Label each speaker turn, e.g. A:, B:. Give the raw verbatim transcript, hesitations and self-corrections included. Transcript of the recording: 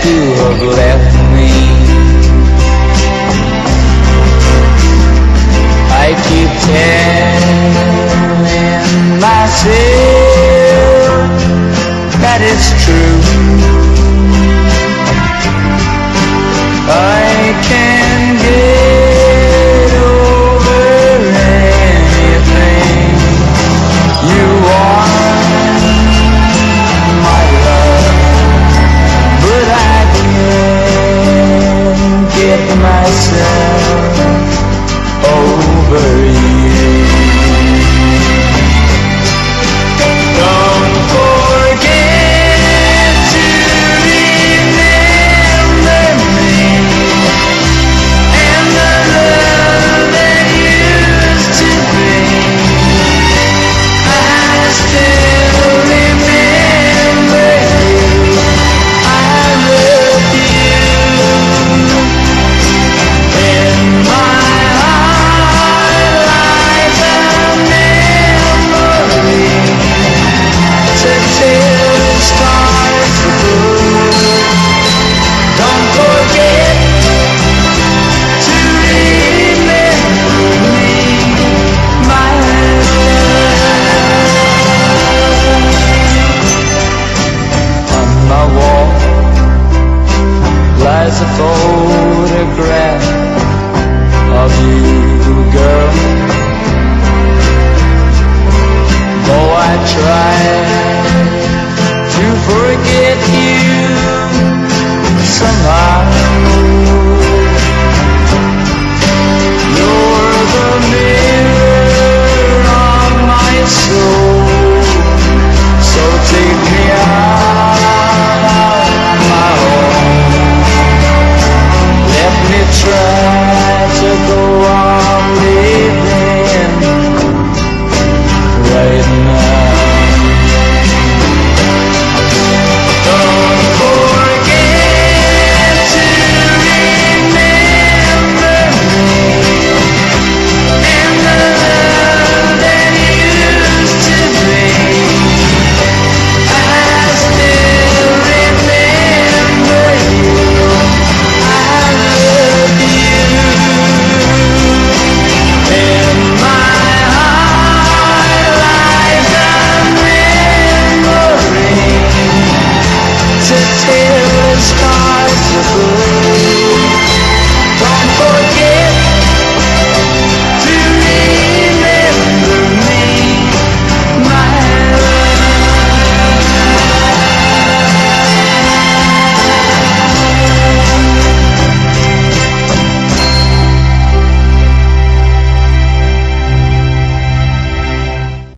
A: you have left me. I keep telling myself that it's true. I can get over anything. You are my love, but I can't get myself over you. Don't forget to remember me and the love that used to be. I still remember you. I love you. In my heart lies a memory to till the stars above. Don't forget to remember me, my love. On my wall lies a photograph